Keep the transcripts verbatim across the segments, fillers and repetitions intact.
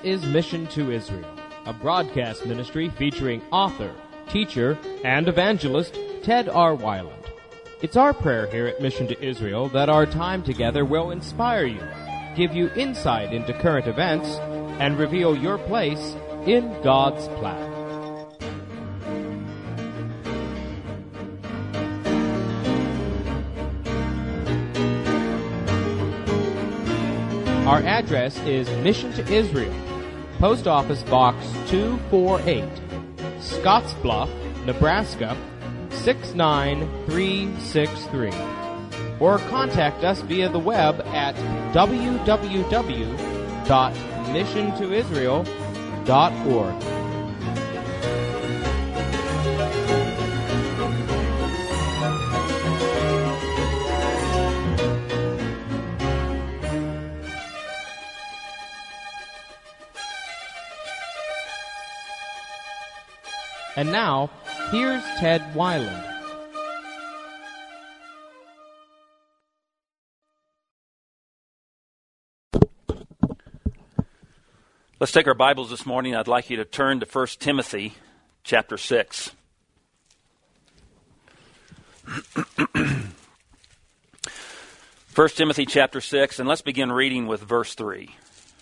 is Mission to Israel, a broadcast ministry featuring author, teacher, and evangelist Ted R. Weiland. It's our prayer here at Mission to Israel that our time together will inspire you, give you insight into current events, and reveal your place in God's plan. Our address is Mission to Israel, Post Office Box two forty-eight, Scottsbluff, Nebraska six nine three six three. Or contact us via the web at w w w dot mission to israel dot org. And now, here's Ted Weiland. Let's take our Bibles this morning. I'd like you to turn to First Timothy chapter six. First Timothy chapter six, and let's begin reading with verse three.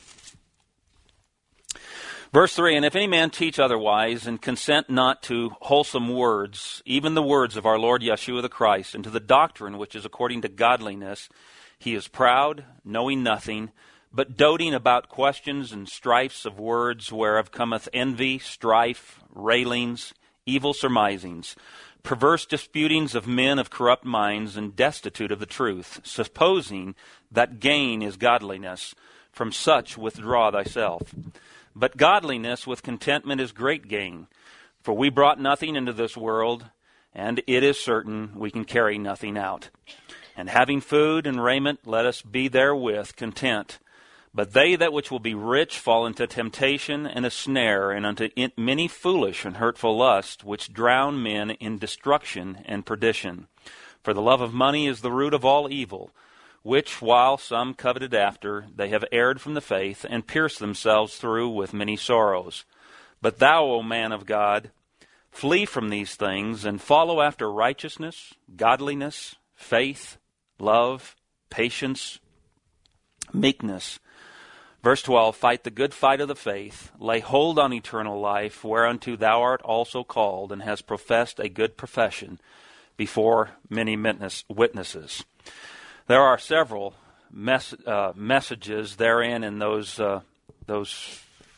Verse three, and if any man teach otherwise, and consent not to wholesome words, even the words of our Lord Yeshua the Christ, and to the doctrine which is according to godliness, he is proud, knowing nothing, but doting about questions and strifes of words, whereof cometh envy, strife, railings, evil surmisings, perverse disputings of men of corrupt minds, and destitute of the truth, supposing that gain is godliness. From such withdraw thyself. But godliness with contentment is great gain. For we brought nothing into this world, and it is certain we can carry nothing out. And having food and raiment, let us be therewith content. But they that which will be rich fall into temptation and a snare, and unto many foolish and hurtful lusts, which drown men in destruction and perdition. For the love of money is the root of all evil, which, while some coveted after, they have erred from the faith, and pierced themselves through with many sorrows. But thou, O man of God, flee from these things, and follow after righteousness, godliness, faith, love, patience, meekness. Verse twelve, fight the good fight of the faith, lay hold on eternal life, whereunto thou art also called, and hast professed a good profession before many witnesses. There are several mes- uh, messages therein in those uh, those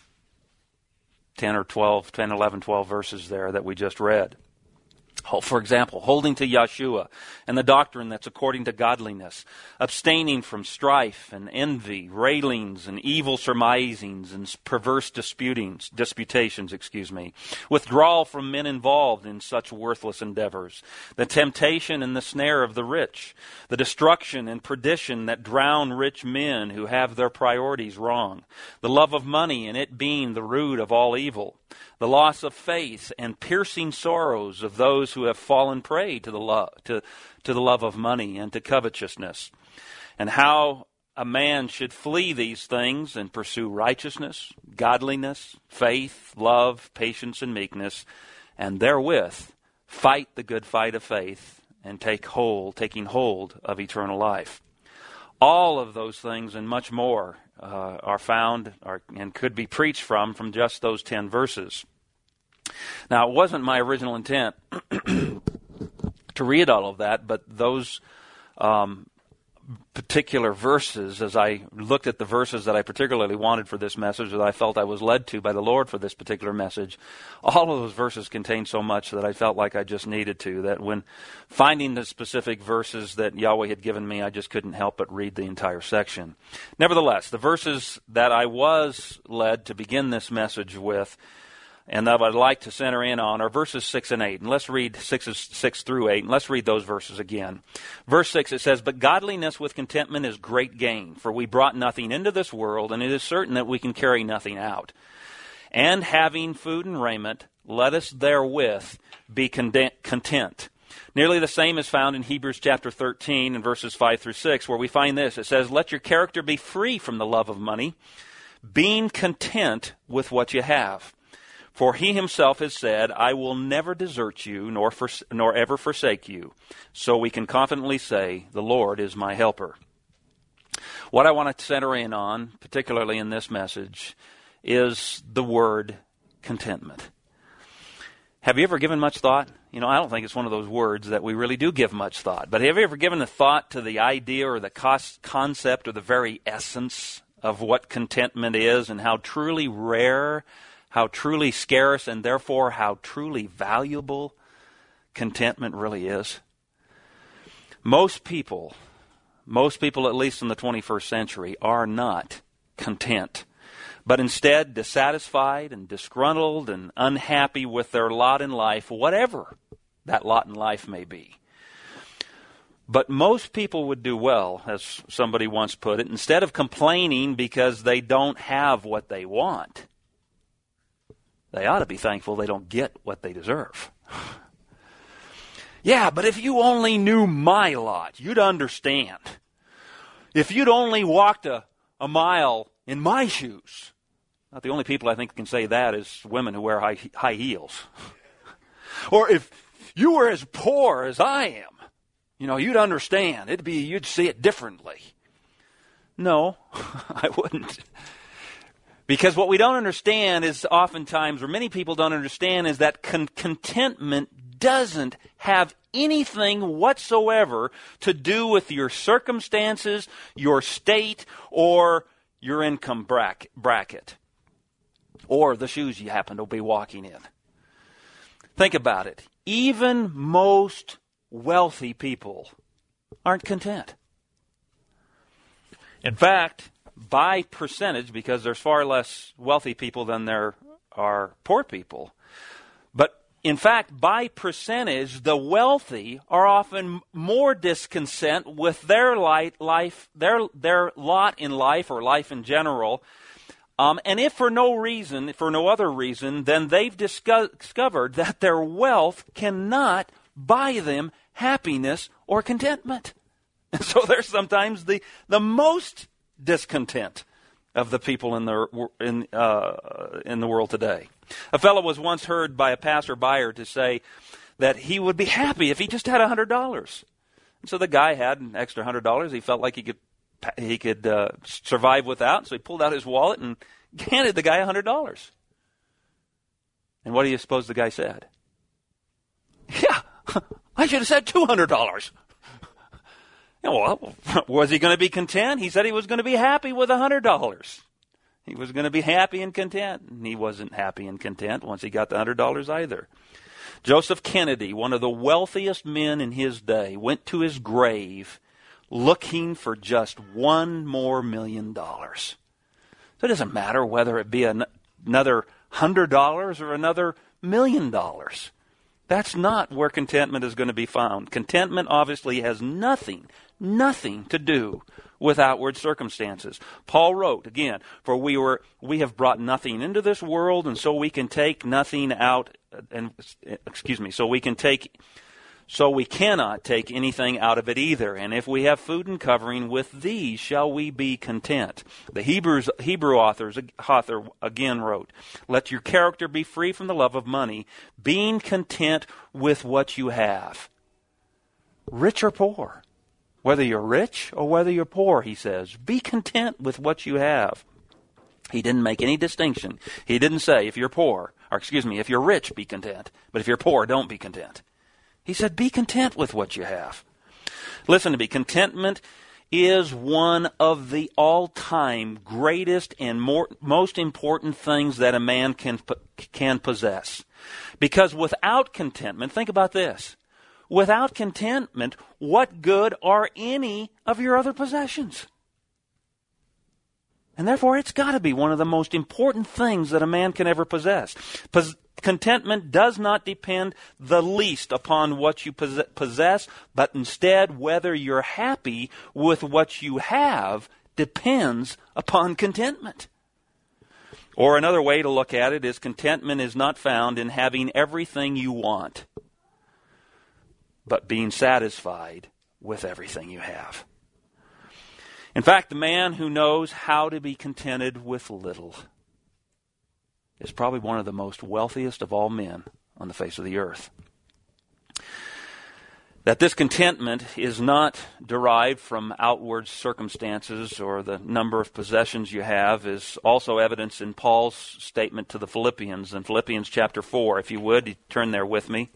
ten or twelve, ten, eleven, twelve verses there that we just read. For example, holding to Yeshua and the doctrine that's according to godliness, abstaining from strife and envy, railings and evil surmisings and perverse disputings, disputations, excuse me, withdrawal from men involved in such worthless endeavors, the temptation and the snare of the rich, the destruction and perdition that drown rich men who have their priorities wrong, the love of money and it being the root of all evil, the loss of faith and piercing sorrows of those who have fallen prey to the love to, to the love of money and to covetousness, and how a man should flee these things and pursue righteousness, godliness, faith, love, patience, and meekness, and therewith fight the good fight of faith and take hold, taking hold of eternal life. All of those things and much more uh, are found are, and could be preached from from just those ten verses. Now, it wasn't my original intent to read all of that, but those um, particular verses, as I looked at the verses that I particularly wanted for this message, that I felt I was led to by the Lord for this particular message, all of those verses contain so much that I felt like I just needed to, that when finding the specific verses that Yahweh had given me, I just couldn't help but read the entire section. Nevertheless, the verses that I was led to begin this message with and that I'd like to center in on are verses six and eight. And let's read six, six through eight, and let's read those verses again. Verse six, it says, but godliness with contentment is great gain, for we brought nothing into this world, and it is certain that we can carry nothing out. And having food and raiment, let us therewith be content. Nearly the same is found in Hebrews chapter thirteen and verses five through six, where we find this. It says, let your character be free from the love of money, being content with what you have. For he himself has said, I will never desert you, nor, for, nor ever forsake you. So we can confidently say, the Lord is my helper. What I want to center in on, particularly in this message, is the word contentment. Have you ever given much thought? You know, I don't think it's one of those words that we really do give much thought. But have you ever given a thought to the idea or the concept or the very essence of what contentment is and how truly rare, how truly scarce, and therefore how truly valuable contentment really is? Most people, most people at least in the twenty-first century, are not content, but instead dissatisfied and disgruntled and unhappy with their lot in life, whatever that lot in life may be. But most people would do well, as somebody once put it, instead of complaining because they don't have what they want, they ought to be thankful they don't get what they deserve. Yeah, but if you only knew my lot, you'd understand. If you'd only walked a, a mile in my shoes. Not the only people I think can say that is women who wear high, high heels. Or if you were as poor as I am, you know, you'd understand. It'd be, you'd see it differently. No, I wouldn't. Because what we don't understand is oftentimes, or many people don't understand, is that con- contentment doesn't have anything whatsoever to do with your circumstances, your state, or your income bracket, or the shoes you happen to be walking in. Think about it. Even most wealthy people aren't content. In fact, by percentage, because there's far less wealthy people than there are poor people, but in fact, by percentage, the wealthy are often more discontent with their life, their their lot in life or life in general. Um, and if for no reason, for no other reason, then they've disco- discovered that their wealth cannot buy them happiness or contentment. And so they're sometimes the, the most discontent of the people in the in uh, in the world today. A fellow was once heard by a passerby to say that he would be happy if he just had a hundred dollars. And so the guy had an extra hundred dollars. He felt like he could he could uh, survive without. So he pulled out his wallet and handed the guy a hundred dollars. And what do you suppose the guy said? Yeah, I should have said two hundred dollars. Well, was he going to be content? He said he was going to be happy with a hundred dollars. He was going to be happy and content. And he wasn't happy and content once he got the hundred dollars either. Joseph Kennedy, one of the wealthiest men in his day, went to his grave looking for just one more million dollars. So it doesn't matter whether it be an, another hundred dollars or another million dollars. That's not where contentment is going to be found. Contentment obviously has nothing, nothing to do with outward circumstances. Paul wrote, again, for we were we have brought nothing into this world, and so we can take nothing out, and excuse me, so we can take so we cannot take anything out of it either. And if we have food and covering, with these shall we be content. The Hebrews Hebrew authors author again wrote, let your character be free from the love of money, being content with what you have. Rich or poor. Whether you're rich or whether you're poor, he says, be content with what you have. He didn't make any distinction. He didn't say if you're poor, or excuse me, if you're rich, be content. But if you're poor, don't be content. He said, be content with what you have. Listen to me. Contentment is one of the all-time greatest and more, most important things that a man can, can possess. Because without contentment, think about this. Without contentment, what good are any of your other possessions? And therefore, it's got to be one of the most important things that a man can ever possess. Pos- contentment does not depend the least upon what you possess, but instead, whether you're happy with what you have depends upon contentment. Or another way to look at it is contentment is not found in having everything you want, but being satisfied with everything you have. In fact, the man who knows how to be contented with little is probably one of the most wealthiest of all men on the face of the earth. That this contentment is not derived from outward circumstances or the number of possessions you have is also evidenced in Paul's statement to the Philippians in Philippians chapter four. If you would, turn there with me.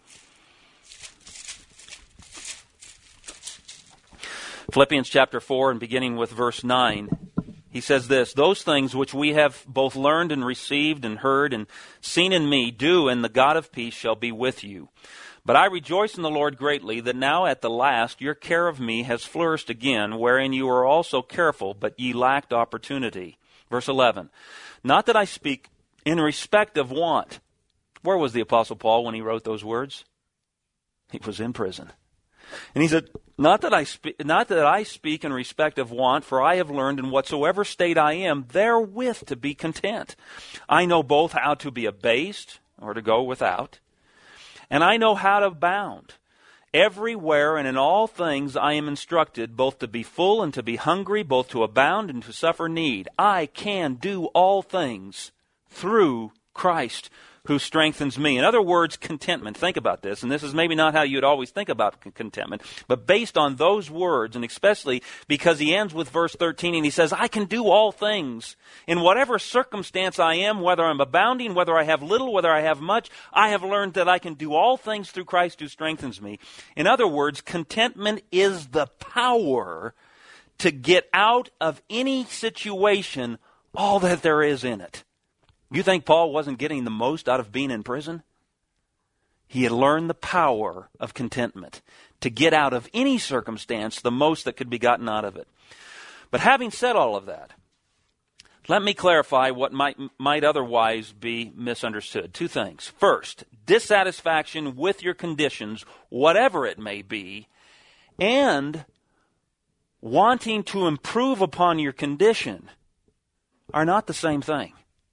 Philippians chapter four, and beginning with verse nine, he says this, "Those things which we have both learned and received and heard and seen in me, do, and the God of peace shall be with you. But I rejoice in the Lord greatly that now at the last your care of me has flourished again, wherein you are also careful, but ye lacked opportunity." Verse eleven, "Not that I speak in respect of want." Where was the Apostle Paul when he wrote those words? He was in prison. And he said, not that I spe- not that I speak in respect of want, for I have learned in whatsoever state I am, therewith to be content. I know both how to be abased, or to go without, and I know how to abound. Everywhere and in all things I am instructed, both to be full and to be hungry, both to abound and to suffer need. I can do all things through Christ who strengthens me. In other words, contentment. Think about this, and this is maybe not how you'd always think about contentment, but based on those words, and especially because he ends with verse thirteen, and he says, I can do all things. In whatever circumstance I am, whether I'm abounding, whether I have little, whether I have much, I have learned that I can do all things through Christ who strengthens me. In other words, contentment is the power to get out of any situation all that there is in it. You think Paul wasn't getting the most out of being in prison? He had learned the power of contentment to get out of any circumstance the most that could be gotten out of it. But having said all of that, let me clarify what might, might otherwise be misunderstood. Two things. First, dissatisfaction with your conditions, whatever it may be, and wanting to improve upon your condition are not the same thing.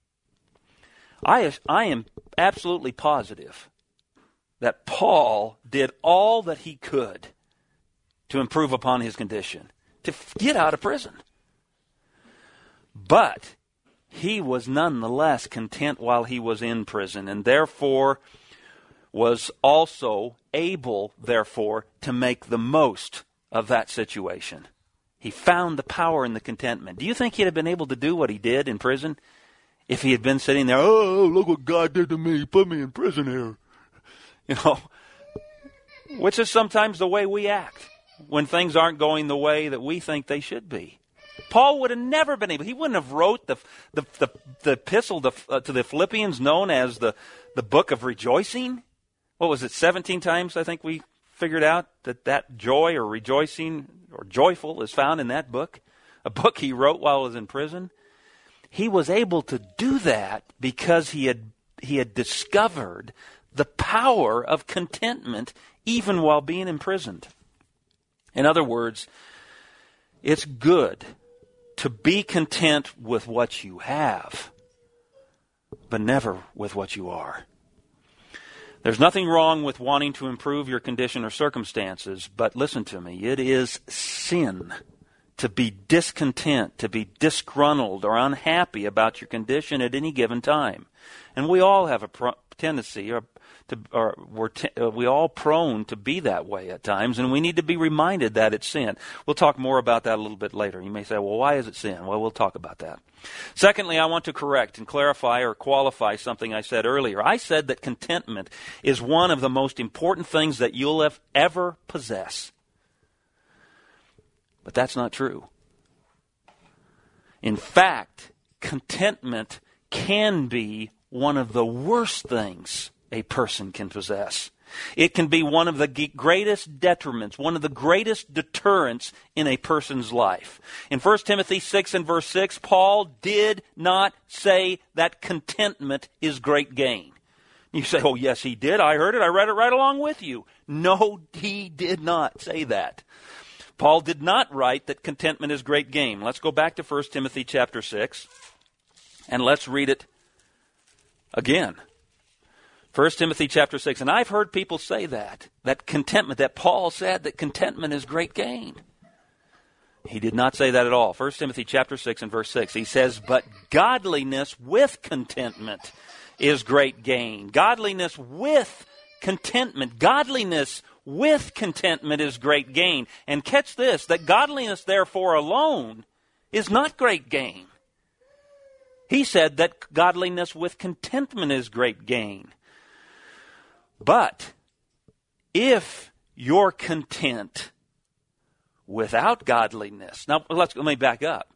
I, I am absolutely positive that Paul did all that he could to improve upon his condition, to get out of prison. But he was nonetheless content while he was in prison, and therefore was also able, therefore, to make the most of that situation. He found the power in the contentment. Do you think he'd have been able to do what he did in prison if he had been sitting there, oh, look what God did to me, put me in prison here? You know, which is sometimes the way we act when things aren't going the way that we think they should be. Paul would have never been able, he wouldn't have wrote the the, the, the epistle to, uh, to the Philippians known as the, the book of rejoicing. What was it, seventeen times I think we figured out that that joy or rejoicing or joyful is found in that book, a book he wrote while he was in prison. He was able to do that because he had he had discovered the power of contentment even while being imprisoned. In other words, it's good to be content with what you have, but never with what you are. There's nothing wrong with wanting to improve your condition or circumstances, but listen to me, it is sin to be discontent, to be disgruntled or unhappy about your condition at any given time. And we all have a pro- tendency, or, to, or we're t- uh, we all prone to be that way at times, and we need to be reminded that it's sin. We'll talk more about that a little bit later. You may say, well, why is it sin? Well, we'll talk about that. Secondly, I want to correct and clarify or qualify something I said earlier. I said that contentment is one of the most important things that you'll have ever possess. But that's not true. In fact, contentment can be one of the worst things a person can possess. It can be one of the greatest detriments, one of the greatest deterrents in a person's life. In First Timothy six and verse six, Paul did not say that contentment is great gain. You say, oh, yes, he did. I heard it. I read it right along with you. No, he did not say that. Paul did not write that contentment is great gain. Let's go back to First Timothy chapter six, and let's read it again. First Timothy chapter six, and I've heard people say that, that contentment, that Paul said that contentment is great gain. He did not say that at all. First Timothy chapter six and verse six. He says, but godliness with contentment is great gain. Godliness with contentment. Godliness with contentment is great gain. And catch this, that godliness therefore alone is not great gain. He said that godliness with contentment is great gain. But if you're content without godliness. Now, let's, let me back up.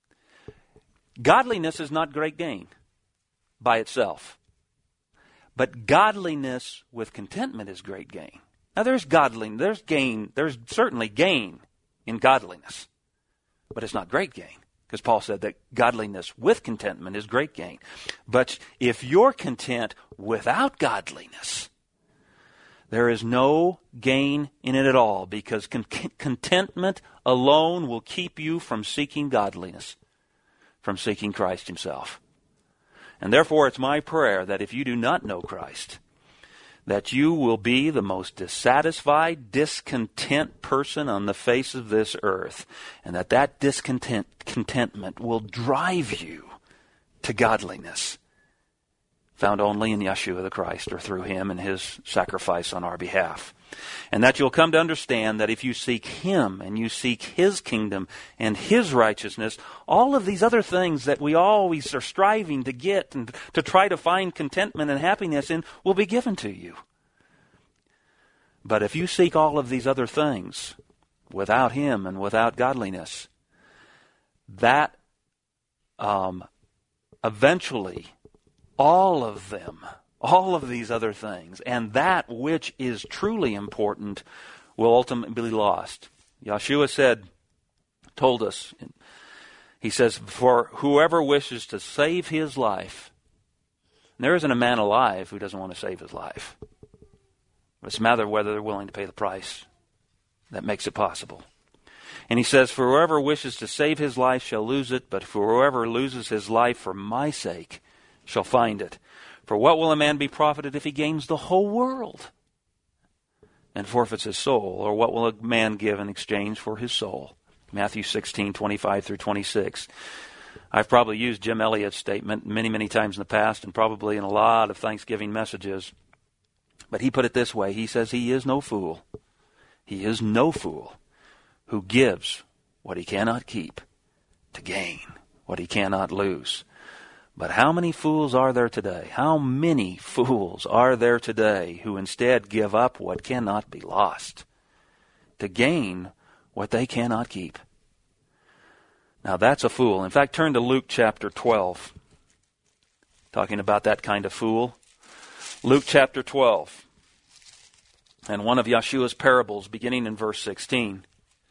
Godliness is not great gain by itself. But godliness with contentment is great gain. Now, there's godliness, there's gain, there's certainly gain in godliness. But it's not great gain. Because Paul said that godliness with contentment is great gain. But if you're content without godliness, there is no gain in it at all, because con- contentment alone will keep you from seeking godliness, from seeking Christ himself. And therefore, it's my prayer that if you do not know Christ, that you will be the most dissatisfied, discontent person on the face of this earth, and that that discontent, contentment will drive you to godliness, found only in Yeshua the Christ, or through him and his sacrifice on our behalf. And that you'll come to understand that if you seek him and you seek his kingdom and his righteousness, all of these other things that we always are striving to get and to try to find contentment and happiness in will be given to you. But if you seek all of these other things without him and without godliness, that um, eventually all of them, all of these other things, and that which is truly important will ultimately be lost. Yeshua said, told us, he says, for whoever wishes to save his life, and there isn't a man alive who doesn't want to save his life. It's a matter of whether they're willing to pay the price that makes it possible. And he says, for whoever wishes to save his life shall lose it, but for whoever loses his life for my sake shall find it. For what will a man be profited if he gains the whole world and forfeits his soul? Or what will a man give in exchange for his soul? Matthew sixteen, twenty-five through twenty-six. I've probably used Jim Elliot's statement many, many times in the past, and probably in a lot of Thanksgiving messages. But he put it this way. He says he is no fool. He is no fool who gives what he cannot keep to gain what he cannot lose. But how many fools are there today? How many fools are there today who instead give up what cannot be lost to gain what they cannot keep? Now that's a fool. In fact, turn to Luke chapter twelve. Talking about that kind of fool. Luke chapter twelve. And one of Yeshua's parables beginning in verse sixteen.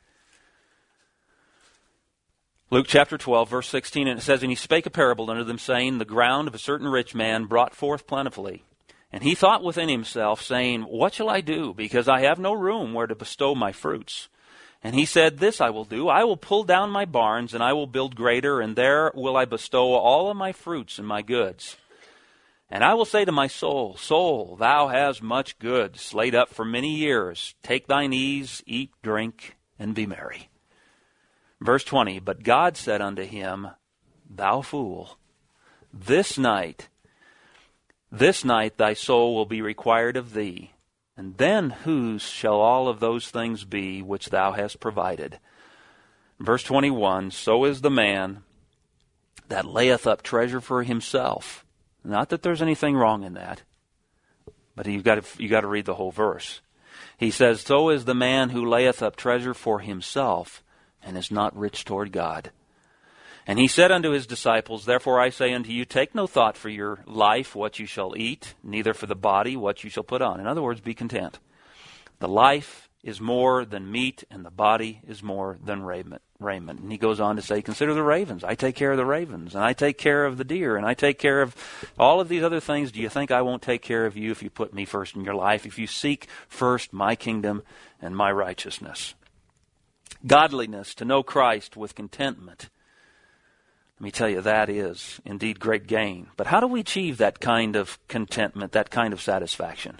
Luke chapter twelve, verse sixteen, and it says, and he spake a parable unto them, saying, the ground of a certain rich man brought forth plentifully. And he thought within himself, saying, what shall I do? Because I have no room where to bestow my fruits. And he said, this I will do. I will pull down my barns, and I will build greater, and there will I bestow all of my fruits and my goods. And I will say to my soul, soul, thou hast much goods laid up for many years. Take thine ease, eat, drink, and be merry. Verse twenty, but God said unto him, thou fool, this night, this night thy soul will be required of thee. And then whose shall all of those things be which thou hast provided? Verse twenty-one, so is the man that layeth up treasure for himself. Not that there's anything wrong in that, but you've got to, you got to read the whole verse. He says, so is the man who layeth up treasure for himself, and is not rich toward God. And he said unto his disciples, therefore I say unto you, take no thought for your life, what you shall eat, neither for the body, what you shall put on. In other words, be content. The life is more than meat, and the body is more than raiment. raiment. And he goes on to say, consider the ravens. I take care of the ravens, and I take care of the deer, and I take care of all of these other things. Do you think I won't take care of you if you put me first in your life, if you seek first my kingdom and my righteousness? Godliness, to know Christ with contentment. Let me tell you, that is indeed great gain. But how do we achieve that kind of contentment, that kind of satisfaction?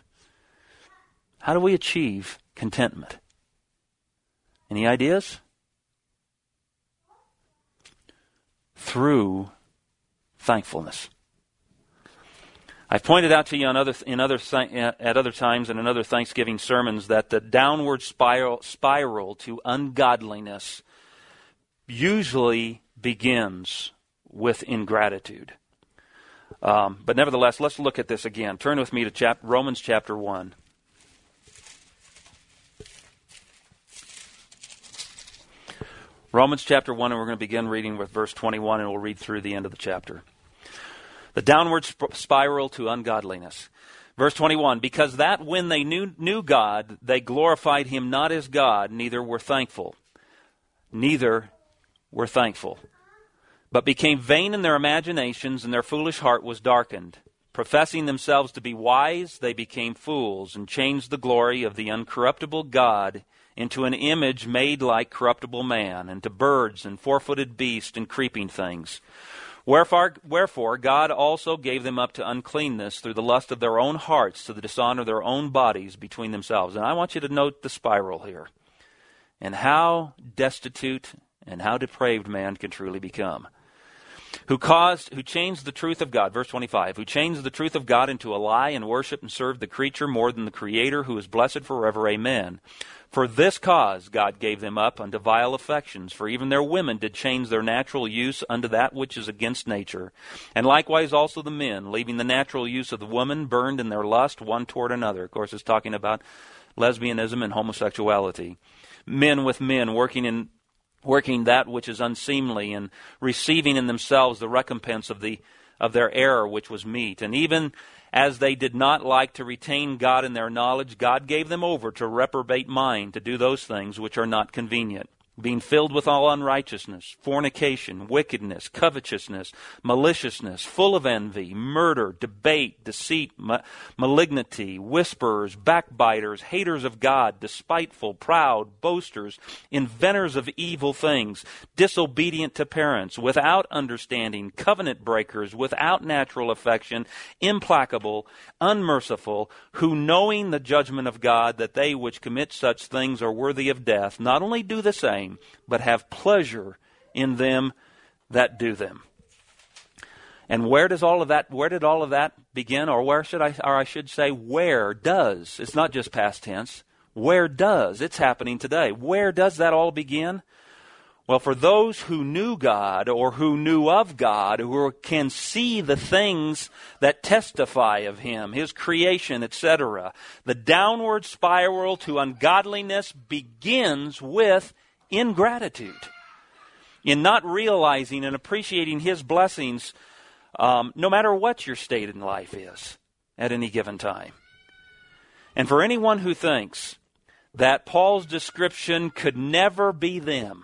How do we achieve contentment? Any ideas? through thankfulness. I've pointed out to you on other, in other, at other times and in other Thanksgiving sermons that the downward spiral, spiral to ungodliness usually begins with ingratitude. Um, but nevertheless, let's look at this again. Turn with me to chap- Romans chapter one. Romans chapter one, and we're going to begin reading with verse twenty-one, and we'll read through the end of the chapter. The downward sp- spiral to ungodliness. Verse twenty-one, because that when they knew, knew God, they glorified him not as God, neither were thankful. Neither were thankful. But became vain in their imaginations, and their foolish heart was darkened. Professing themselves to be wise, they became fools, and changed the glory of the uncorruptible God into an image made like corruptible man, and to birds and four-footed beasts and creeping things. Wherefore, wherefore God also gave them up to uncleanness through the lust of their own hearts, to the dishonor of their own bodies between themselves. And I want you to note the spiral here, and how destitute and how depraved man can truly become. Who caused, who changed the truth of God, verse twenty-five, who changed the truth of God into a lie and worshiped and served the creature more than the Creator, who is blessed forever. Amen. For this cause God gave them up unto vile affections, for even their women did change their natural use unto that which is against nature. And likewise also the men, leaving the natural use of the woman, burned in their lust one toward another. Of course, it's talking about lesbianism and homosexuality. Men with men working in working that which is unseemly, and receiving in themselves the recompense of the of their error which was meet. And even as they did not like to retain God in their knowledge, God gave them over to reprobate mind, to do those things which are not convenient, being filled with all unrighteousness, fornication, wickedness, covetousness, maliciousness, full of envy, murder, debate, deceit, ma- malignity, whisperers, backbiters, haters of God, despiteful, proud, boasters, inventors of evil things, disobedient to parents, without understanding, covenant breakers, without natural affection, implacable, unmerciful, who knowing the judgment of God, that they which commit such things are worthy of death, not only do the same, but have pleasure in them that do them. And where does all of that, where did all of that begin? Or where should I, or I should say, where does? It's not just past tense. Where does? It's happening today. Where does that all begin? Well, for those who knew God, or who knew of God, who can see the things that testify of Him, His creation, et cetera, the downward spiral to ungodliness begins with ingratitude, in not realizing and appreciating His blessings, um, no matter what your state in life is at any given time. And for anyone who thinks that Paul's description could never be them,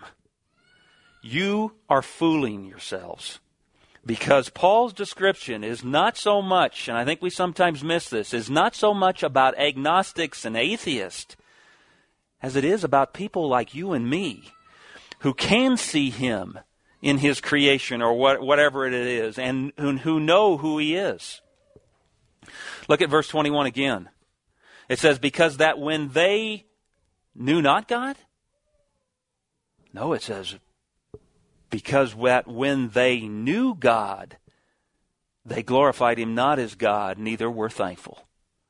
you are fooling yourselves. Because Paul's description is not so much, and I think we sometimes miss this, is not so much about agnostics and atheists as it is about people like you and me who can see Him in His creation or what, whatever it is, and who, who know who He is. Look at verse twenty-one again. It says, because that when they knew not God? No, it says, because that when they knew God, they glorified Him not as God, neither were thankful.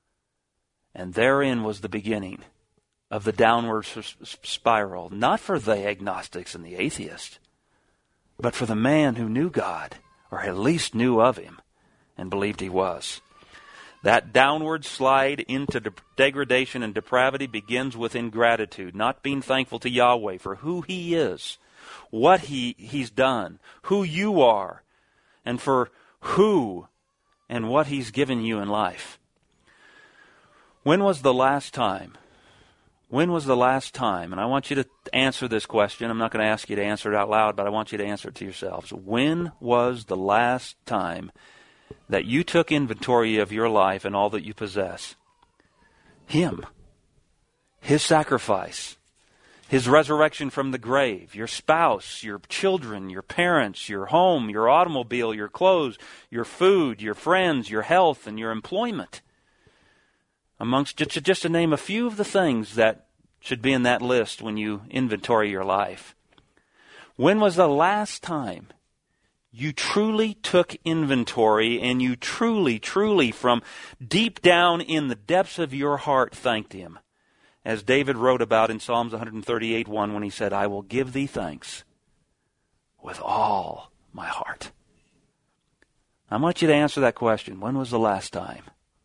And therein was the beginning of the downward spiral, not for the agnostics and the atheists, but for the man who knew God, or at least knew of Him, and believed He was. That downward slide into de- degradation and depravity begins with ingratitude, not being thankful to Yahweh for who He is, what he, He's done, who you are, and for who and what He's given you in life. When was the last time? When was the last time? And I want you to answer this question. I'm not going to ask you to answer it out loud, but I want you to answer it to yourselves. When was the last time that you took inventory of your life and all that you possess? Him. His sacrifice. His resurrection from the grave. Your spouse, your children, your parents, your home, your automobile, your clothes, your food, your friends, your health, and your employment. Amongst, just, just to name a few of the things that should be in that list when you inventory your life. When was the last time you truly took inventory and you truly, truly from deep down in the depths of your heart thanked Him. As David wrote about in Psalms one thirty-eight one when he said, I will give Thee thanks with all my heart. I want you to answer that question. When was the last time?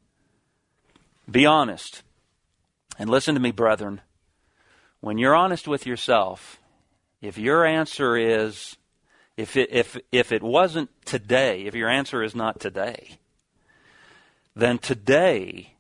Be honest. And listen to me, brethren. When you're honest with yourself, if your answer is, if it, if, if it wasn't today, if your answer is not today, then today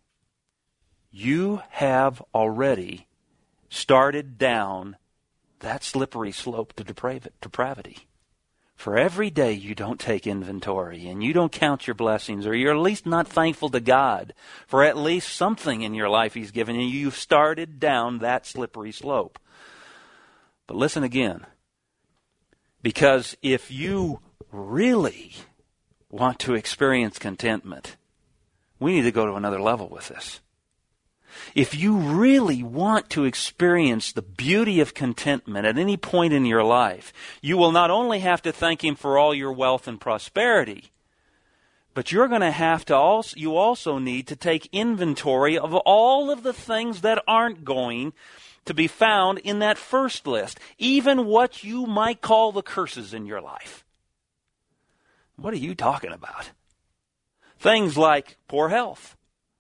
you have already started down that slippery slope to depravity. For every day you don't take inventory and you don't count your blessings, or you're at least not thankful to God for at least something in your life He's given you, you've started down that slippery slope. But listen again, because if you really want to experience contentment, we need to go to another level with this. If you really want to experience the beauty of contentment at any point in your life, you will not only have to thank Him for all your wealth and prosperity, but you're going to have to also, you also need to take inventory of all of the things that aren't going to be found in that first list, even what you might call the curses in your life. What are you talking about? Things like poor health.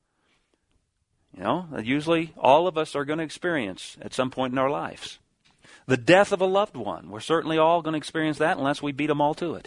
You know, that usually all of us are going to experience at some point in our lives. The death of a loved one. We're certainly all going to experience that unless we beat them all to it.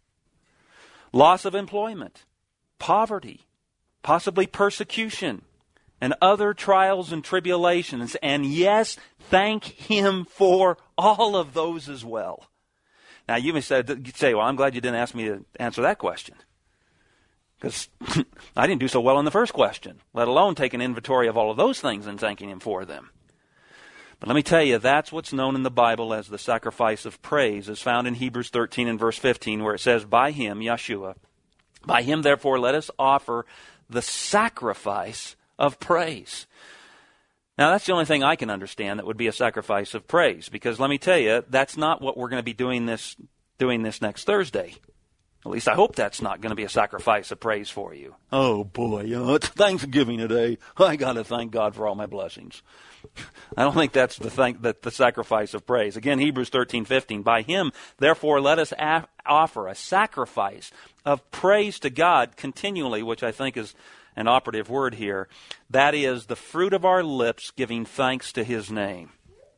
Loss of employment, poverty, possibly persecution, and other trials and tribulations. And yes, thank Him for all of those as well. Now, you may say, well, I'm glad you didn't ask me to answer that question, because I didn't do so well in the first question, let alone taking inventory of all of those things and thanking Him for them. But let me tell you, that's what's known in the Bible as the sacrifice of praise, as found in Hebrews thirteen and verse fifteen, where it says, by Him, Yeshua, by Him, therefore, let us offer the sacrifice of praise. Now, that's the only thing I can understand that would be a sacrifice of praise, because let me tell you, that's not what we're going to be doing this, doing this next Thursday. At least I hope that's not going to be a sacrifice of praise for you. Oh boy, you know, it's Thanksgiving today. I got to thank God for all my blessings. I don't think that's the thing, that the sacrifice of praise. Again, Hebrews thirteen fifteen. By Him, therefore, let us a- offer a sacrifice of praise to God continually, which I think is an operative word here. That is the fruit of our lips, giving thanks to His name.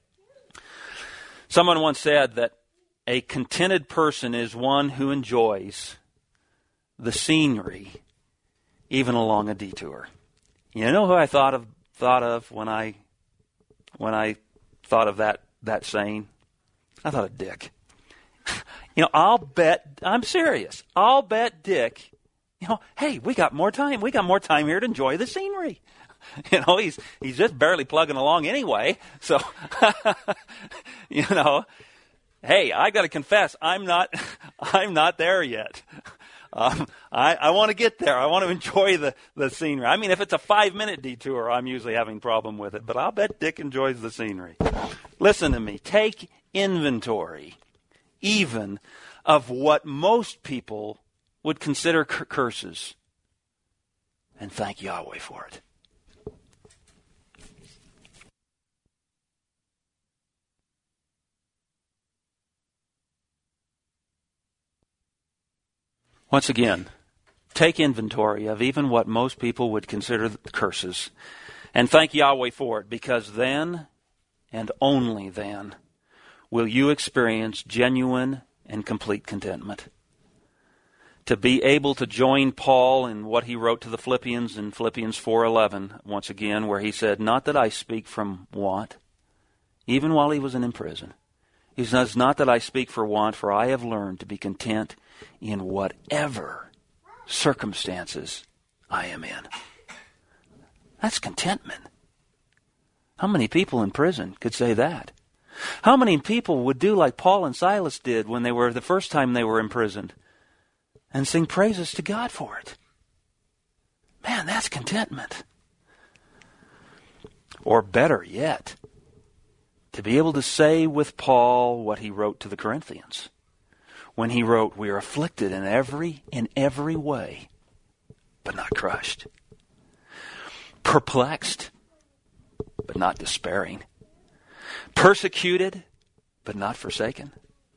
Someone once said that a contented person is one who enjoys the scenery even along a detour. You know who I thought of thought of when I when I thought of that that saying? I thought of Dick. You know, I'll bet I'm serious. I'll bet Dick, you know, hey, we got more time. We got more time here to enjoy the scenery. You know, he's he's just barely plugging along anyway. So you know, hey, I got to confess, I'm not, I'm not there yet. Um, I, I want to get there. I want to enjoy the, the scenery. I mean, if it's a five-minute detour, I'm usually having a problem with it. But I'll bet Dick enjoys the scenery. Listen to me. Take inventory, even of what most people would consider cur- curses, and thank Yahweh for it. Once again, take inventory of even what most people would consider curses, and thank Yahweh for it, because then, and only then, will you experience genuine and complete contentment. To be able to join Paul in what he wrote to the Philippians in Philippians four eleven, once again, where he said, not that I speak from want, even while he was in prison. He says, not that I speak for want, for I have learned to be content in whatever circumstances I am in. That's contentment. How many people in prison could say that? How many people would do like Paul and Silas did when they were the first time they were imprisoned and sing praises to God for it? Man, that's contentment. Or better yet, to be able to say with Paul what he wrote to the Corinthians, when he wrote, "We are afflicted in every in every way, but not crushed. Perplexed, but not despairing. Persecuted, but not forsaken.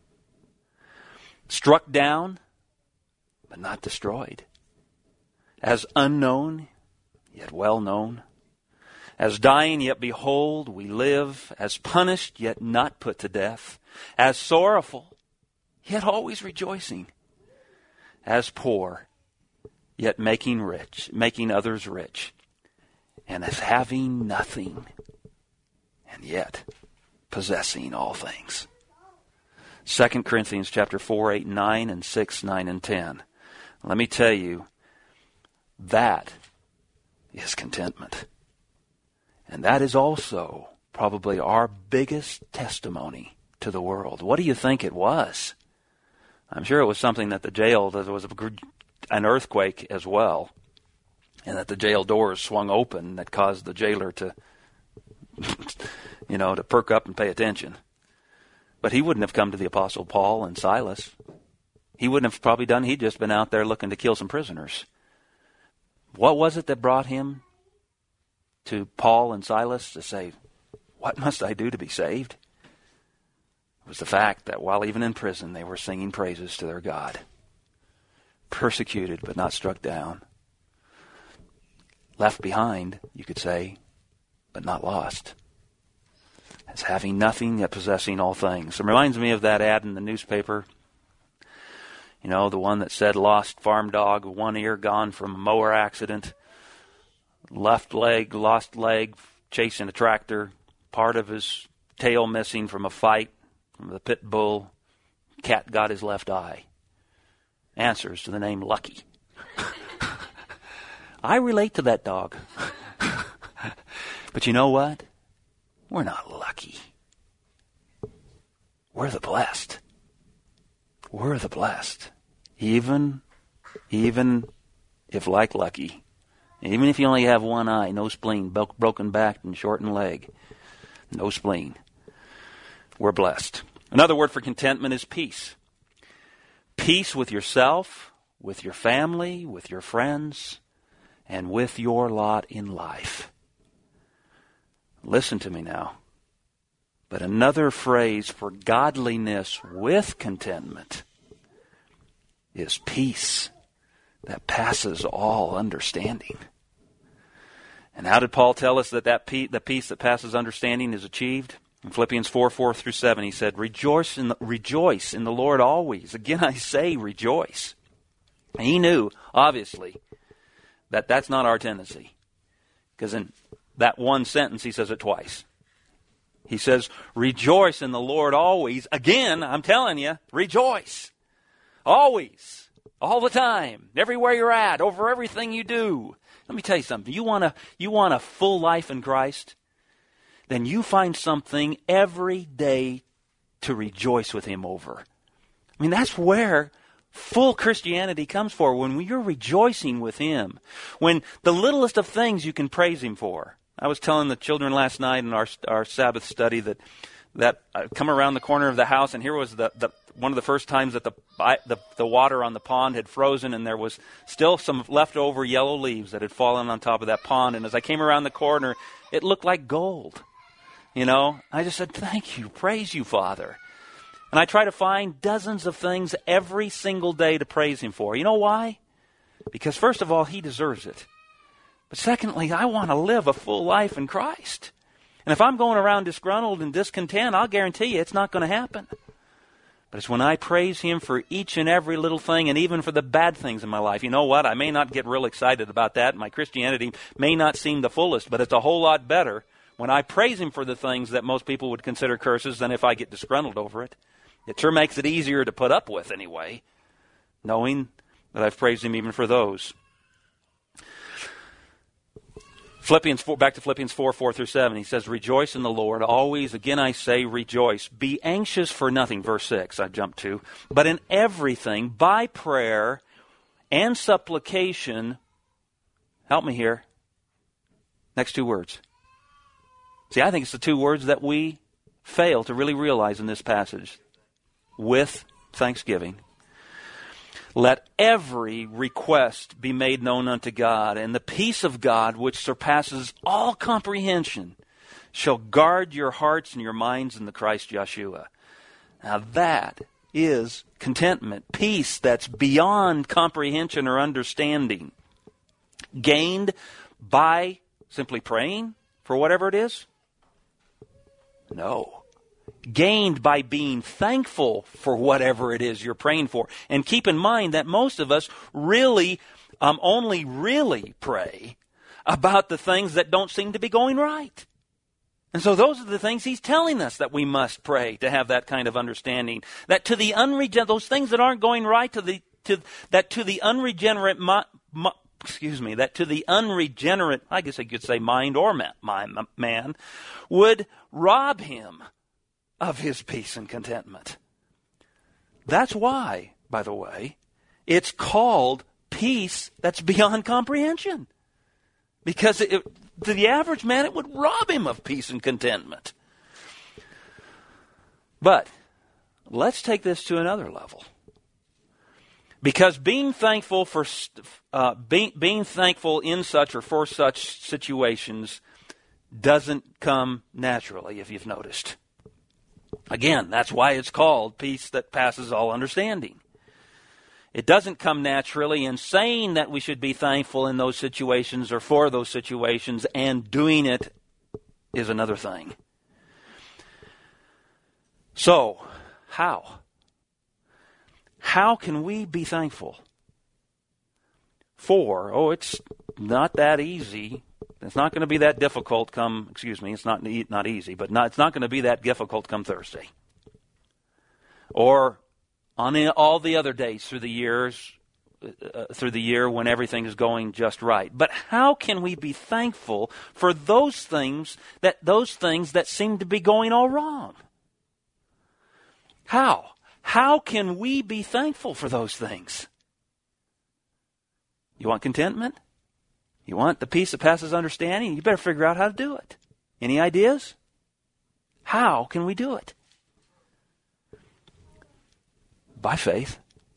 Struck down, but not destroyed. As unknown, yet well known. As dying, yet behold, we live. As punished, yet not put to death. As sorrowful, yet always rejoicing. As poor, yet making rich, making others rich. And as having nothing, and yet possessing all things." Second Corinthians chapter four, eight, nine, and six, nine, and ten. Let me tell you, that is contentment. And that is also probably our biggest testimony to the world. What do you think it was? I'm sure it was something that the jail, that there was a, an earthquake as well, and that the jail doors swung open that caused the jailer to, you know, to perk up and pay attention. But he wouldn't have come to the Apostle Paul and Silas. He wouldn't have probably done, he'd just been out there looking to kill some prisoners. What was it that brought him to Paul and Silas to say, "What must I do to be saved?" It was the fact that while even in prison, they were singing praises to their God. Persecuted, but not struck down. Left behind, you could say, but not lost. As having nothing, yet possessing all things. It reminds me of that ad in the newspaper. You know, the one that said, "Lost farm dog, one ear gone from a mower accident. Left leg, lost leg, chasing a tractor. Part of his tail missing from a fight from the pit bull. Cat got his left eye." Answers to the name Lucky. I relate to that dog. But you know what? We're not lucky. We're the blessed. We're the blessed. Even, even if like Lucky, even if you only have one eye, no spleen, broken back and shortened leg, no spleen, we're blessed. Another word for contentment is peace. Peace with yourself, with your family, with your friends, and with your lot in life. Listen to me now. But another phrase for godliness with contentment is peace that passes all understanding. And how did Paul tell us that, that pe- the peace that passes understanding is achieved? In Philippians four, four through seven, he said, rejoice in, the, rejoice in the Lord always. Again, I say rejoice. And he knew, obviously, that that's not our tendency. Because in that one sentence, he says it twice. He says, rejoice in the Lord always. Again, I'm telling you, rejoice. Always. All the time. Everywhere you're at. Over everything you do. Let me tell you something. You want a, you want a full life in Christ? Then you find something every day to rejoice with Him over. I mean, that's where full Christianity comes for. When you're rejoicing with Him. When the littlest of things you can praise Him for. I was telling the children last night in our our Sabbath study that that I come around the corner of the house, and here was the, the one of the first times that the, the the water on the pond had frozen, and there was still some leftover yellow leaves that had fallen on top of that pond. And as I came around the corner, it looked like gold. You know, I just said, thank you, praise you, Father. And I try to find dozens of things every single day to praise Him for. You know why? Because first of all, He deserves it. But secondly, I want to live a full life in Christ. And if I'm going around disgruntled and discontent, I'll guarantee you it's not going to happen. But it's when I praise Him for each and every little thing, and even for the bad things in my life. You know what? I may not get real excited about that. My Christianity may not seem the fullest, but it's a whole lot better when I praise Him for the things that most people would consider curses than if I get disgruntled over it. It sure makes it easier to put up with anyway, knowing that I've praised Him even for those. Philippians four, back to Philippians four, four through seven. He says, rejoice in the Lord always. Again, I say rejoice. Be anxious for nothing. Verse six, I jumped to. But in everything, by prayer and supplication, help me here. Next two words. See, I think it's the two words that we fail to really realize in this passage. With thanksgiving. Let every request be made known unto God, and the peace of God, which surpasses all comprehension, shall guard your hearts and your minds in the Christ Yeshua. Now that is contentment, peace that's beyond comprehension or understanding, gained by simply praying for whatever it is? No. Gained by being thankful for whatever it is you're praying for. And keep in mind that most of us really, um, only really pray about the things that don't seem to be going right. And so those are the things he's telling us that we must pray to have that kind of understanding. That to the unregenerate, those things that aren't going right, to the to that to the unregenerate, mo, mo, excuse me, that to the unregenerate, I guess I could say mind or man, my, man, would rob him of his peace and contentment. That's why, by the way, it's called peace that's beyond comprehension. Because it, to the average man, it would rob him of peace and contentment. But let's take this to another level. Because being thankful for uh, being, being thankful in such or for such situations doesn't come naturally, if you've noticed. Again, that's why it's called peace that passes all understanding. It doesn't come naturally, and saying that we should be thankful in those situations or for those situations and doing it is another thing. So, how? How can we be thankful for, oh, it's not that easy. It's not going to be that difficult come, excuse me, it's not not easy, but not, it's not going to be that difficult come Thursday. Or on all the other days through the years, uh, through the year when everything is going just right. But how can we be thankful for those things that those things that seem to be going all wrong? How? How can we be thankful for those things? You want contentment? You want the peace that passes understanding? You better figure out how to do it. Any ideas? How can we do it? By faith.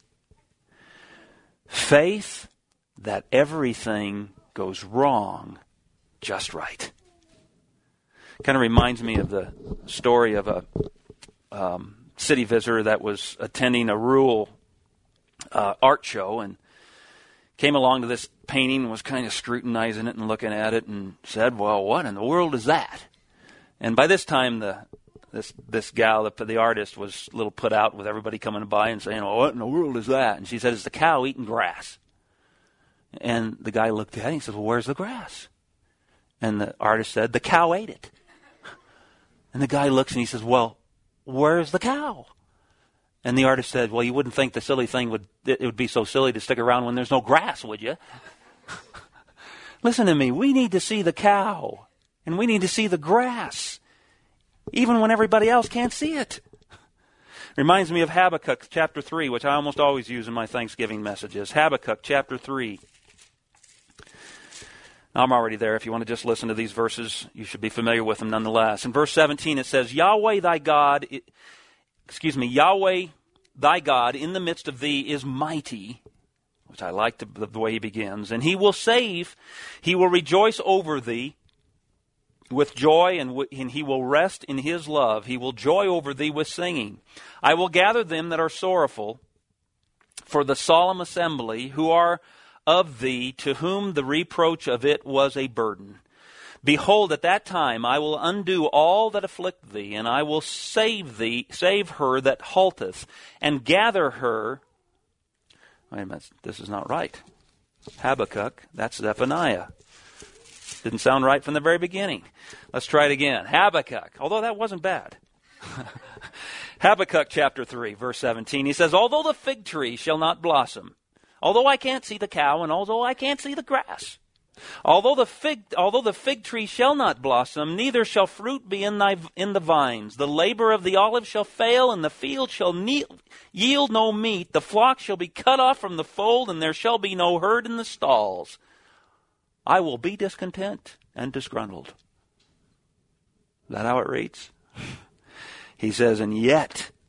Faith that everything goes wrong just right. Kind of reminds me of the story of a um, city visitor that was attending a rural uh, art show and came along to this painting and was kind of scrutinizing it and looking at it and said, well, what in the world is that? And by this time, the this this gal, the, the artist, was a little put out with everybody coming by and saying, well, what in the world is that? And she said, it's the cow eating grass. And the guy looked at it and he said, well, where's the grass? And the artist said, the cow ate it. And the guy looks and he says, well, where's the cow? And the artist said, well, you wouldn't think the silly thing would, it would be so silly to stick around when there's no grass, would you? Listen to me. We need to see the cow. And we need to see the grass. Even when everybody else can't see it. Reminds me of Habakkuk chapter three, which I almost always use in my Thanksgiving messages. Habakkuk chapter three. I'm already there. If you want to just listen to these verses, you should be familiar with them nonetheless. In verse seventeen, it says, Yahweh thy God... It, Excuse me, Yahweh, thy God, in the midst of thee is mighty, which I like the, the way he begins, and he will save, he will rejoice over thee with joy, and, w- and he will rest in his love. He will joy over thee with singing. I will gather them that are sorrowful for the solemn assembly, who are of thee, to whom the reproach of it was a burden. Behold, at that time I will undo all that afflict thee, and I will save thee, save her that halteth, and gather her. Wait a minute, this is not right. Habakkuk, that's Zephaniah. Didn't sound right from the very beginning. Let's try it again. Habakkuk, although that wasn't bad. Habakkuk chapter three, verse seventeen, he says, although the fig tree shall not blossom, although I can't see the cow, and although I can't see the grass, Although the fig, although the fig tree shall not blossom, neither shall fruit be in thy in the vines. The labor of the olive shall fail, and the field shall ne- yield no meat. The flock shall be cut off from the fold, and there shall be no herd in the stalls. I will be discontent and disgruntled. Is that how it reads? He says, and yet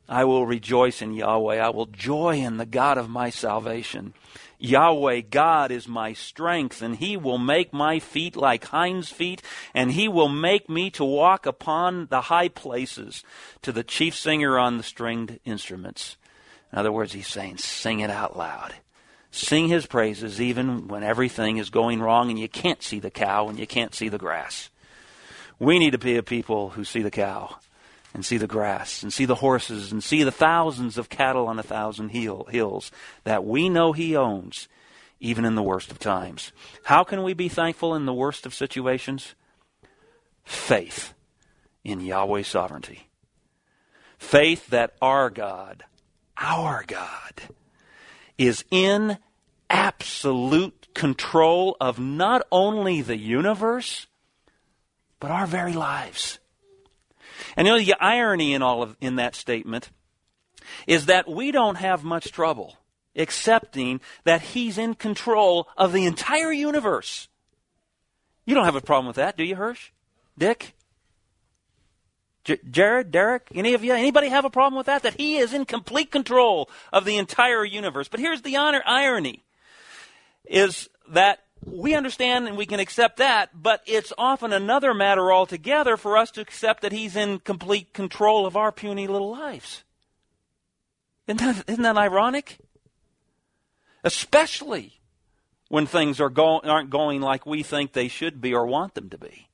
I will rejoice in Yahweh. I will joy in the God of my salvation. Yahweh God is my strength, and He will make my feet like hinds' feet, and He will make me to walk upon the high places, to the chief singer on the stringed instruments. In other words, He's saying, sing it out loud. Sing His praises even when everything is going wrong and you can't see the cow and you can't see the grass. We need to be a people who see the cow and see the grass and see the horses and see the thousands of cattle on a thousand hill, hills that we know He owns, even in the worst of times. How can we be thankful in the worst of situations? Faith in Yahweh's sovereignty. Faith that our God, our God, is in absolute control of not only the universe, but our very lives. And you know, the irony in all of in that statement is that we don't have much trouble accepting that He's in control of the entire universe. You don't have a problem with that, do you, Hirsch? Dick? J- Jared? Derek? Any of you? Anybody have a problem with that? That He is in complete control of the entire universe. But here's the honor, irony, is that we understand and we can accept that, but it's often another matter altogether for us to accept that He's in complete control of our puny little lives. Isn't that, isn't that ironic? Especially when things are go, aren't going like we think they should be or want them to be.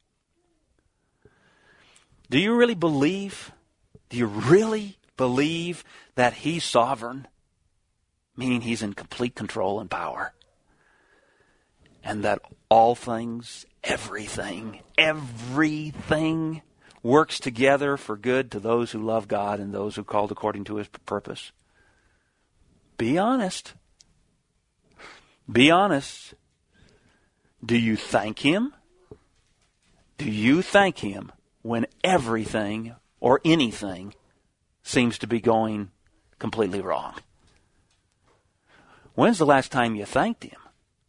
Do you really believe, do you really believe that He's sovereign? Meaning He's in complete control and power. And that all things, everything, everything works together for good to those who love God and those who are called according to His purpose. Be honest. Be honest. Do you thank Him? Do you thank Him when everything or anything seems to be going completely wrong? When's the last time you thanked Him?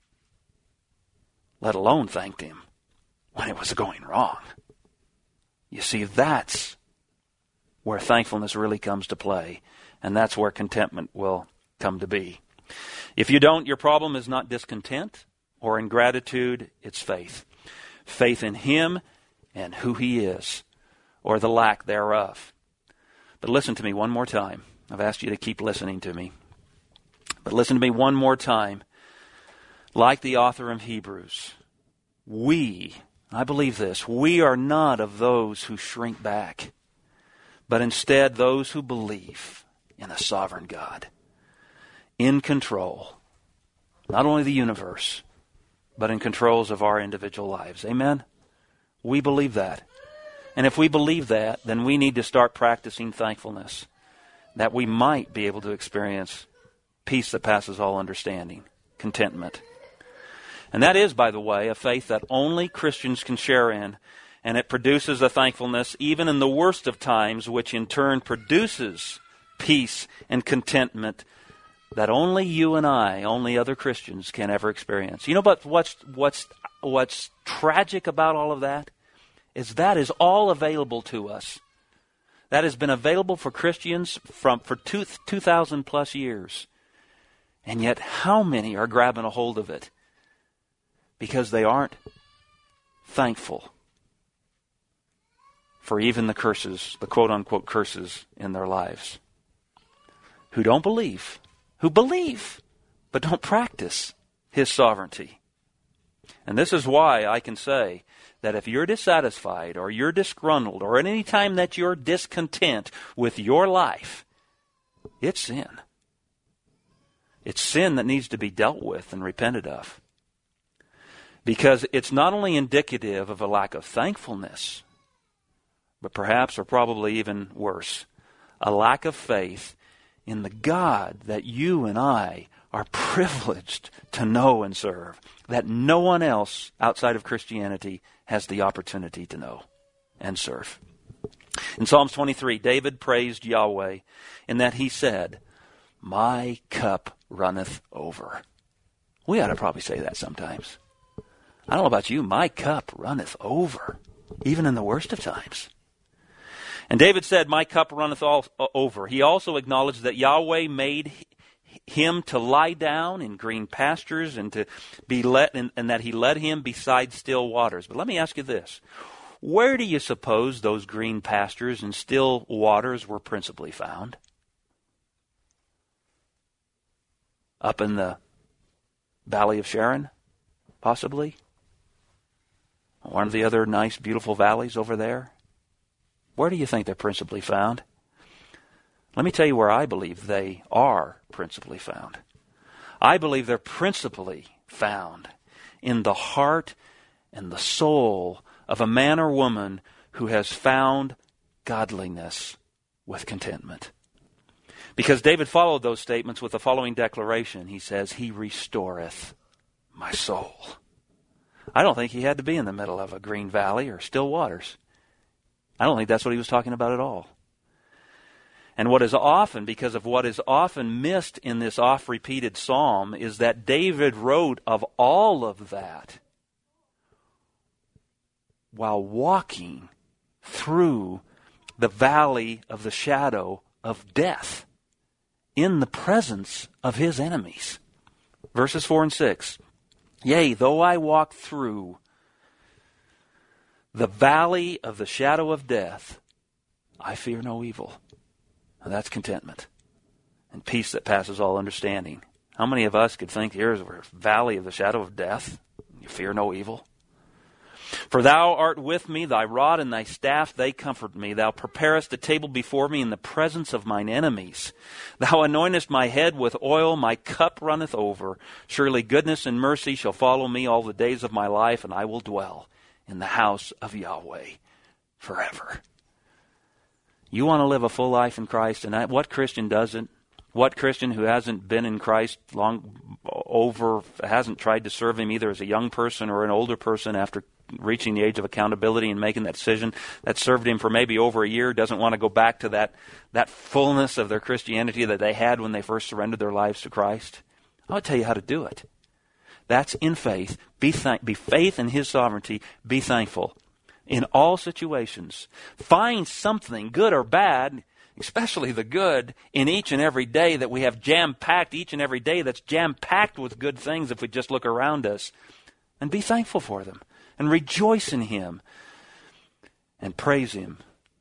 Let alone thanked Him when it was going wrong. You see, that's where thankfulness really comes to play, and that's where contentment will come to be. If you don't, your problem is not discontent or ingratitude, it's faith. Faith in Him and who He is, or the lack thereof. But listen to me one more time. I've asked you to keep listening to me. But listen to me one more time. Like the author of Hebrews, we, I believe this, we are not of those who shrink back, but instead those who believe in a sovereign God, in control, not only the universe, but in controls of our individual lives. Amen? We believe that. And if we believe that, then we need to start practicing thankfulness, that we might be able to experience peace that passes all understanding, contentment. And that is, by the way, a faith that only Christians can share in, and it produces a thankfulness even in the worst of times, which in turn produces peace and contentment that only you and I, only other Christians can ever experience. You know, but what's what's what's tragic about all of that is that is all available to us. That has been available for Christians from for two two thousand plus years, and yet how many are grabbing a hold of it? Because they aren't thankful for even the curses, the quote-unquote curses in their lives. Who don't believe, who believe, but don't practice His sovereignty. And this is why I can say that if you're dissatisfied or you're disgruntled or at any time that you're discontent with your life, it's sin. It's sin that needs to be dealt with and repented of. Because it's not only indicative of a lack of thankfulness, but perhaps, or probably even worse, a lack of faith in the God that you and I are privileged to know and serve, that no one else outside of Christianity has the opportunity to know and serve. In Psalms twenty-three, David praised Yahweh in that he said, "My cup runneth over." We ought to probably say that sometimes. I don't know about you, my cup runneth over, even in the worst of times. And David said, my cup runneth all over. He also acknowledged that Yahweh made him to lie down in green pastures and to be let, and, and that he led him beside still waters. But let me ask you this. Where do you suppose those green pastures and still waters were principally found? Up in the Valley of Sharon, possibly? One of the other nice, beautiful valleys over there? Where do you think they're principally found? Let me tell you where I believe they are principally found. I believe they're principally found in the heart and the soul of a man or woman who has found godliness with contentment. Because David followed those statements with the following declaration. He says, He restoreth my soul. I don't think he had to be in the middle of a green valley or still waters. I don't think that's what he was talking about at all. And what is often, because of what is often missed in this oft-repeated psalm, is that David wrote of all of that while walking through the valley of the shadow of death in the presence of his enemies. Verses four and six. Yea, though I walk through the valley of the shadow of death, I fear no evil. Now that's contentment and peace that passes all understanding. How many of us could think, here's a valley of the shadow of death, you fear no evil? For thou art with me, thy rod and thy staff, they comfort me. Thou preparest a table before me in the presence of mine enemies. Thou anointest my head with oil, my cup runneth over. Surely goodness and mercy shall follow me all the days of my life, and I will dwell in the house of Yahweh forever. You want to live a full life in Christ, and what Christian doesn't? What Christian who hasn't been in Christ long over, hasn't tried to serve Him either as a young person or an older person after reaching the age of accountability and making that decision that served him for maybe over a year, doesn't want to go back to that, that fullness of their Christianity that they had when they first surrendered their lives to Christ? I'll tell you how to do it. That's in faith. Be, th- be faith in His sovereignty. Be thankful in all situations. Find something, good or bad, especially the good, in each and every day that we have jam-packed, each and every day that's jam-packed with good things if we just look around us. And be thankful for them. And rejoice in Him. And praise Him.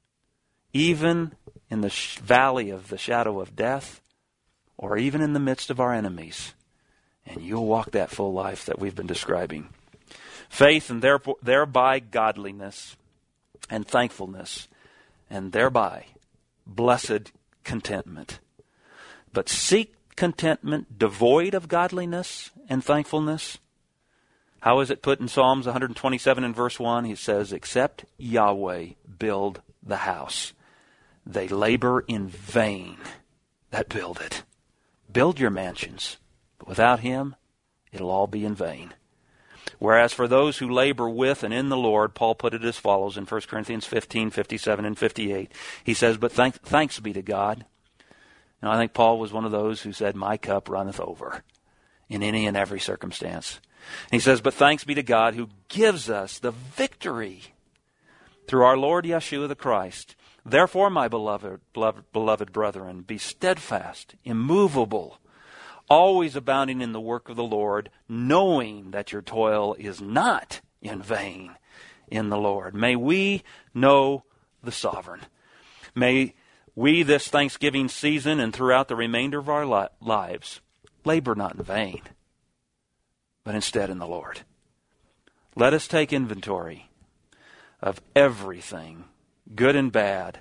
Even in the sh- valley of the shadow of death, or even in the midst of our enemies. And you'll walk that full life that we've been describing. Faith and therefore, thereby godliness and thankfulness, and thereby blessed contentment. But seek contentment devoid of godliness and thankfulness. How is it put in Psalms one twenty-seven and verse one? He says, except Yahweh build the house, they labor in vain that build it. Build your mansions, but without Him, it'll all be in vain. Whereas for those who labor with and in the Lord, Paul put it as follows in First Corinthians fifteen, fifty-seven, and fifty-eight. He says, but thank, thanks be to God. And I think Paul was one of those who said, my cup runneth over in any and every circumstance. And he says, but thanks be to God who gives us the victory through our Lord Yeshua the Christ. Therefore, my beloved, beloved, beloved brethren, be steadfast, immovable, always abounding in the work of the Lord, knowing that your toil is not in vain in the Lord. May we know the sovereign. May we this Thanksgiving season and throughout the remainder of our li- lives labor not in vain, but instead in the Lord. Let us take inventory of everything, good and bad,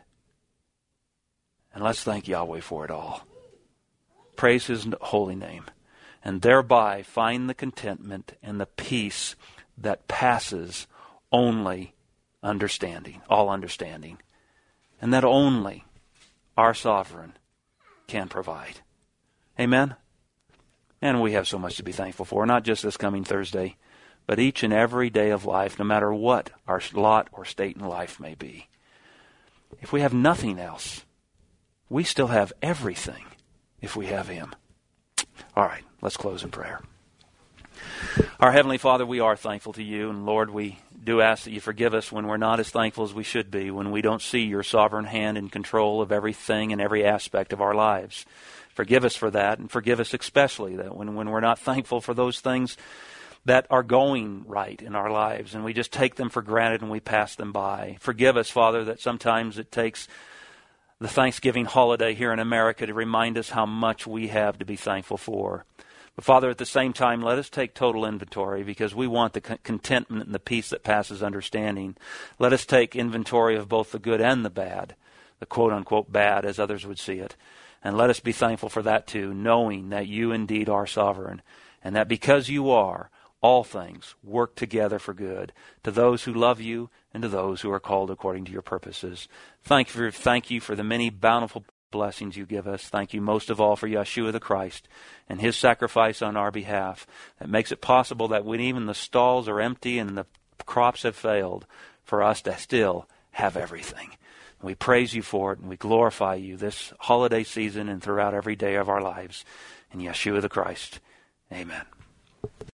and let's thank Yahweh for it all. Praise His holy name, and thereby find the contentment and the peace that passes only understanding, all understanding, and that only our sovereign can provide. Amen? And we have so much to be thankful for, not just this coming Thursday, but each and every day of life, no matter what our lot or state in life may be. If we have nothing else, we still have everything if we have Him. All right, let's close in prayer. Our Heavenly Father, we are thankful to you, and Lord, we do ask that you forgive us when we're not as thankful as we should be, when we don't see your sovereign hand in control of everything and every aspect of our lives. Forgive us for that, and forgive us especially that when, when we're not thankful for those things that are going right in our lives, and we just take them for granted and we pass them by. Forgive us, Father, that sometimes it takes the Thanksgiving holiday here in America to remind us how much we have to be thankful for. But Father, at the same time, let us take total inventory, because we want the contentment and the peace that passes understanding. Let us take inventory of both the good and the bad, the quote-unquote bad as others would see it. And let us be thankful for that too, knowing that you indeed are sovereign, and that because you are, all things work together for good to those who love you and to those who are called according to your purposes. Thank you for, thank you for the many bountiful blessings you give us. Thank you most of all for Yeshua the Christ and his sacrifice on our behalf that makes it possible that when even the stalls are empty and the crops have failed, for us to still have everything. We praise you for it, and we glorify you this holiday season and throughout every day of our lives. In Yeshua the Christ, amen.